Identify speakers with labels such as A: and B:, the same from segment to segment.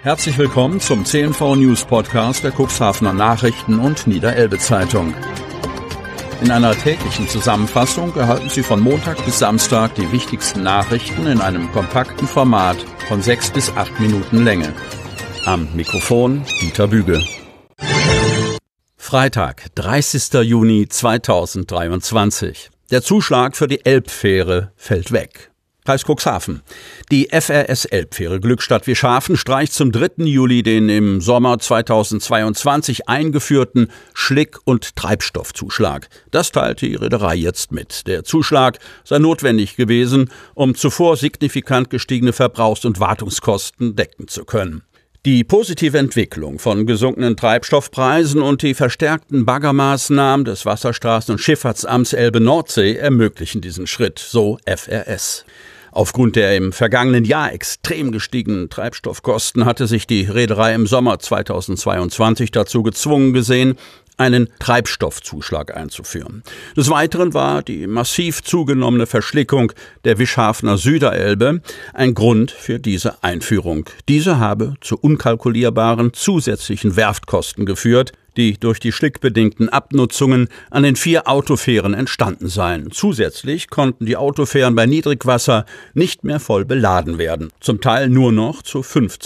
A: Herzlich willkommen zum CNV News Podcast der Cuxhavener Nachrichten und Niederelbe Zeitung. In einer täglichen Zusammenfassung erhalten Sie von Montag bis Samstag die wichtigsten Nachrichten in einem kompakten Format von 6 bis 8 Minuten Länge. Am Mikrofon Dieter Büge. Freitag, 30. Juni 2023. Der Zuschlag für die Elbfähre fällt weg. Kreis Cuxhaven. Die FRS Elbfähre Glückstadt-Wieschhafen streicht zum 3. Juli den im Sommer 2022 eingeführten Schlick- und Treibstoffzuschlag. Das teilt die Reederei jetzt mit. Der Zuschlag sei notwendig gewesen, um zuvor signifikant gestiegene Verbrauchs- und Wartungskosten decken zu können. Die positive Entwicklung von gesunkenen Treibstoffpreisen und die verstärkten Baggermaßnahmen des Wasserstraßen- und Schifffahrtsamts Elbe-Nordsee ermöglichen diesen Schritt, so FRS. Aufgrund der im vergangenen Jahr extrem gestiegenen Treibstoffkosten hatte sich die Reederei im Sommer 2022 dazu gezwungen gesehen, einen Treibstoffzuschlag einzuführen. Des Weiteren war die massiv zugenommene Verschlickung der Wieschhafener Süderelbe ein Grund für diese Einführung. Diese habe zu unkalkulierbaren zusätzlichen Werftkosten geführt, die durch die schlickbedingten Abnutzungen an den 4 Autofähren entstanden seien. Zusätzlich konnten die Autofähren bei Niedrigwasser nicht mehr voll beladen werden, zum Teil nur noch zu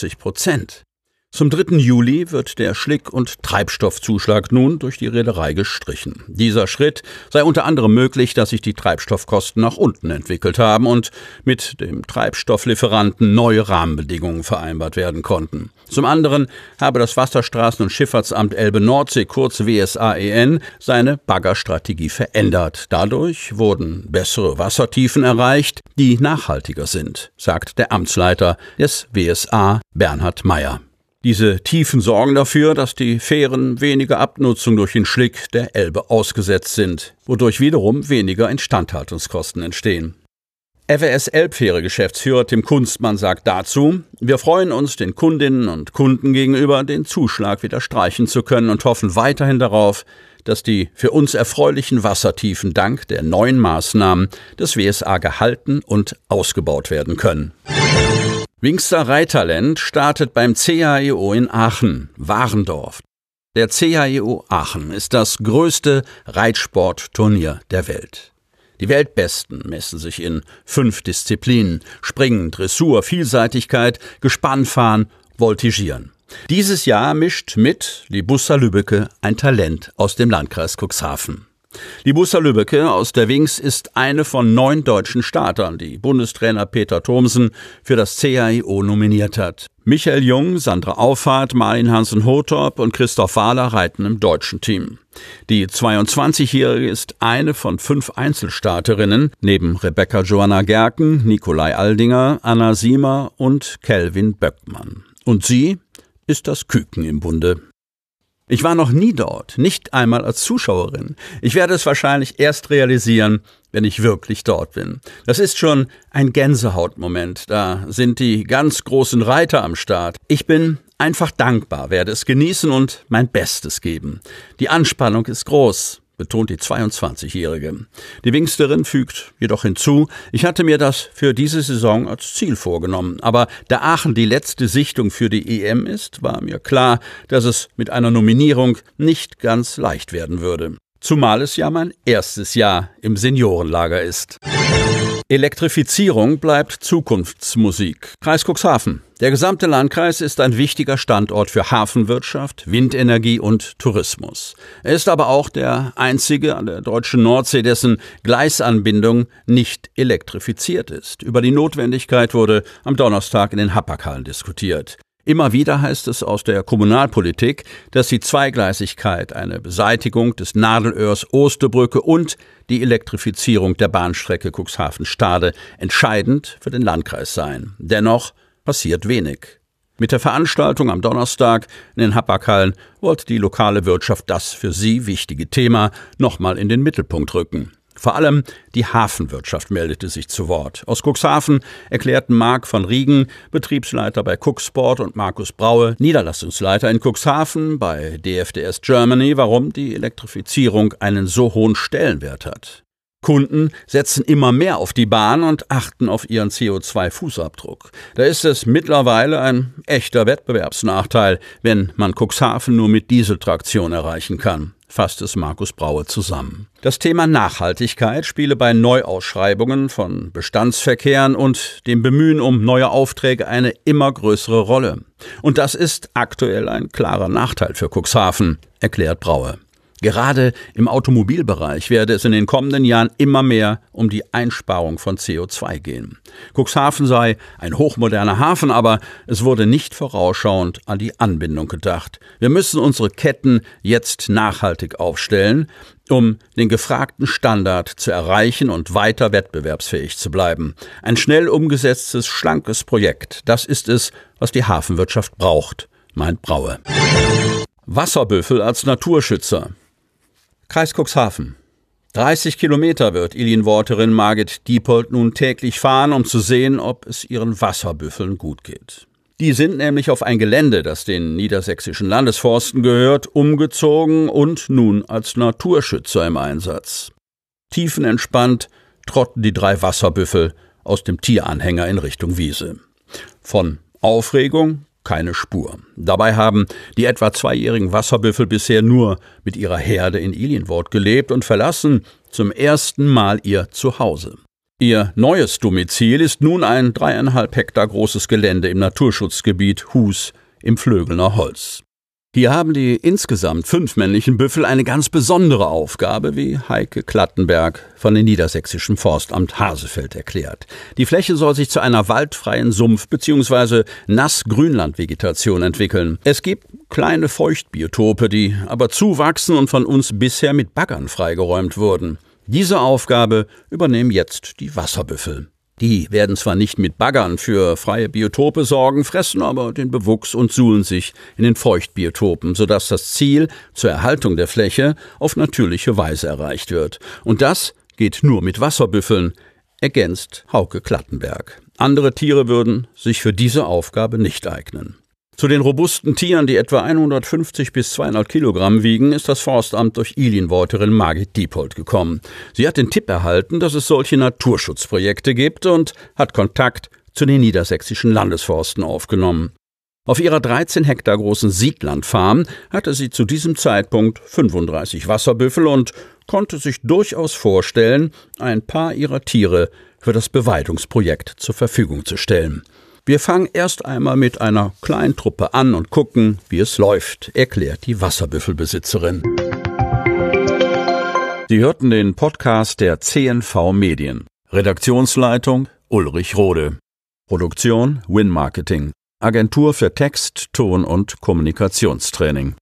A: 50%. Zum 3. Juli wird der Schlick- und Treibstoffzuschlag nun durch die Reederei gestrichen. Dieser Schritt sei unter anderem möglich, dass sich die Treibstoffkosten nach unten entwickelt haben und mit dem Treibstofflieferanten neue Rahmenbedingungen vereinbart werden konnten. Zum anderen habe das Wasserstraßen- und Schifffahrtsamt Elbe-Nordsee, kurz WSAEN, seine Baggerstrategie verändert. Dadurch wurden bessere Wassertiefen erreicht, die nachhaltiger sind, sagt der Amtsleiter des WSA, Bernhard Meyer. Diese Tiefen sorgen dafür, dass die Fähren weniger Abnutzung durch den Schlick der Elbe ausgesetzt sind, wodurch wiederum weniger Instandhaltungskosten entstehen. FRS Elbfähre Geschäftsführer Tim Kunstmann sagt dazu: Wir freuen uns, den Kundinnen und Kunden gegenüber den Zuschlag wieder streichen zu können und hoffen weiterhin darauf, dass die für uns erfreulichen Wassertiefen dank der neuen Maßnahmen des WSA gehalten und ausgebaut werden können. Wingster Reittalent startet beim CHEO in Aachen, Warendorf. Der CHEO Aachen ist das größte Reitsportturnier der Welt. Die Weltbesten messen sich in 5 Disziplinen: Springen, Dressur, Vielseitigkeit, Gespannfahren, Voltigieren. Dieses Jahr mischt mit Libussa Lübbecke ein Talent aus dem Landkreis Cuxhaven. Libussa Lübbecke aus der Wings ist eine von 9 deutschen Startern, die Bundestrainer Peter Thomsen für das CHEO nominiert hat. Michael Jung, Sandra Auffahrt, Marlin Hansen-Hothorp und Christoph Wahler reiten im deutschen Team. Die 22-Jährige ist eine von 5 Einzelstarterinnen, neben Rebecca Johanna Gerken, Nikolai Aldinger, Anna Siemer und Kelvin Böckmann. Und sie ist das Küken im Bunde. Ich war noch nie dort, nicht einmal als Zuschauerin. Ich werde es wahrscheinlich erst realisieren, wenn ich wirklich dort bin. Das ist schon ein Gänsehautmoment. Da sind die ganz großen Reiter am Start. Ich bin einfach dankbar, werde es genießen und mein Bestes geben. Die Anspannung ist groß, betont die 22-Jährige. Die Wingsterin fügt jedoch hinzu: Ich hatte mir das für diese Saison als Ziel vorgenommen. Aber da Aachen die letzte Sichtung für die EM ist, war mir klar, dass es mit einer Nominierung nicht ganz leicht werden würde. Zumal es ja mein erstes Jahr im Seniorenlager ist. Elektrifizierung bleibt Zukunftsmusik. Kreis Cuxhaven. Der gesamte Landkreis ist ein wichtiger Standort für Hafenwirtschaft, Windenergie und Tourismus. Er ist aber auch der einzige an der deutschen Nordsee, dessen Gleisanbindung nicht elektrifiziert ist. Über die Notwendigkeit wurde am Donnerstag in den Hapag-Hallen diskutiert. Immer wieder heißt es aus der Kommunalpolitik, dass die Zweigleisigkeit, eine Beseitigung des Nadelöhrs Osterbrücke und die Elektrifizierung der Bahnstrecke Cuxhaven-Stade entscheidend für den Landkreis seien. Dennoch passiert wenig. Mit der Veranstaltung am Donnerstag in den Hapag-Hallen wollte die lokale Wirtschaft das für sie wichtige Thema nochmal in den Mittelpunkt rücken. Vor allem die Hafenwirtschaft meldete sich zu Wort. Aus Cuxhaven erklärten Marc van Riegen, Betriebsleiter bei Cuxsport, und Markus Braue, Niederlassungsleiter in Cuxhaven bei DFDS Germany, warum die Elektrifizierung einen so hohen Stellenwert hat. Kunden setzen immer mehr auf die Bahn und achten auf ihren CO2-Fußabdruck. Da ist es mittlerweile ein echter Wettbewerbsnachteil, wenn man Cuxhaven nur mit Dieseltraktion erreichen kann, fasst es Markus Braue zusammen. Das Thema Nachhaltigkeit spiele bei Neuausschreibungen von Bestandsverkehren und dem Bemühen um neue Aufträge eine immer größere Rolle. Und das ist aktuell ein klarer Nachteil für Cuxhaven, erklärt Braue. Gerade im Automobilbereich werde es in den kommenden Jahren immer mehr um die Einsparung von CO2 gehen. Cuxhaven sei ein hochmoderner Hafen, aber es wurde nicht vorausschauend an die Anbindung gedacht. Wir müssen unsere Ketten jetzt nachhaltig aufstellen, um den gefragten Standard zu erreichen und weiter wettbewerbsfähig zu bleiben. Ein schnell umgesetztes, schlankes Projekt, das ist es, was die Hafenwirtschaft braucht, meint Braue. Wasserbüffel als Naturschützer. Kreis Cuxhaven. 30 Kilometer wird Ilienworterin Margit Diepold nun täglich fahren, um zu sehen, ob es ihren Wasserbüffeln gut geht. Die sind nämlich auf ein Gelände, das den niedersächsischen Landesforsten gehört, umgezogen und nun als Naturschützer im Einsatz. Tiefenentspannt trotten die 3 Wasserbüffel aus dem Tieranhänger in Richtung Wiese. Von Aufregung keine Spur. Dabei haben die etwa 2-jährigen Wasserbüffel bisher nur mit ihrer Herde in Ilienwort gelebt und verlassen zum ersten Mal ihr Zuhause. Ihr neues Domizil ist nun ein 3,5 Hektar großes Gelände im Naturschutzgebiet Hus im Flögelner Holz. Hier haben die insgesamt 5 männlichen Büffel eine ganz besondere Aufgabe, wie Heike Klattenberg von dem Niedersächsischen Forstamt Hasefeld erklärt. Die Fläche soll sich zu einer waldfreien Sumpf- bzw. Nass-Grünlandvegetation entwickeln. Es gibt kleine Feuchtbiotope, die aber zuwachsen und von uns bisher mit Baggern freigeräumt wurden. Diese Aufgabe übernehmen jetzt die Wasserbüffel. Die werden zwar nicht mit Baggern für freie Biotope sorgen, fressen aber den Bewuchs und suhlen sich in den Feuchtbiotopen, sodass das Ziel zur Erhaltung der Fläche auf natürliche Weise erreicht wird. Und das geht nur mit Wasserbüffeln, ergänzt Hauke Klattenberg. Andere Tiere würden sich für diese Aufgabe nicht eignen. Zu den robusten Tieren, die etwa 150 bis 200 Kilogramm wiegen, ist das Forstamt durch Ilienworterin Margit Diepold gekommen. Sie hat den Tipp erhalten, dass es solche Naturschutzprojekte gibt und hat Kontakt zu den niedersächsischen Landesforsten aufgenommen. Auf ihrer 13 Hektar großen Siedlandfarm hatte sie zu diesem Zeitpunkt 35 Wasserbüffel und konnte sich durchaus vorstellen, ein paar ihrer Tiere für das Beweidungsprojekt zur Verfügung zu stellen. Wir fangen erst einmal mit einer kleinen Truppe an und gucken, wie es läuft, erklärt die Wasserbüffelbesitzerin. Sie hörten den Podcast der CNV Medien. Redaktionsleitung Ulrich Rode. Produktion Win Marketing. Agentur für Text, Ton und Kommunikationstraining.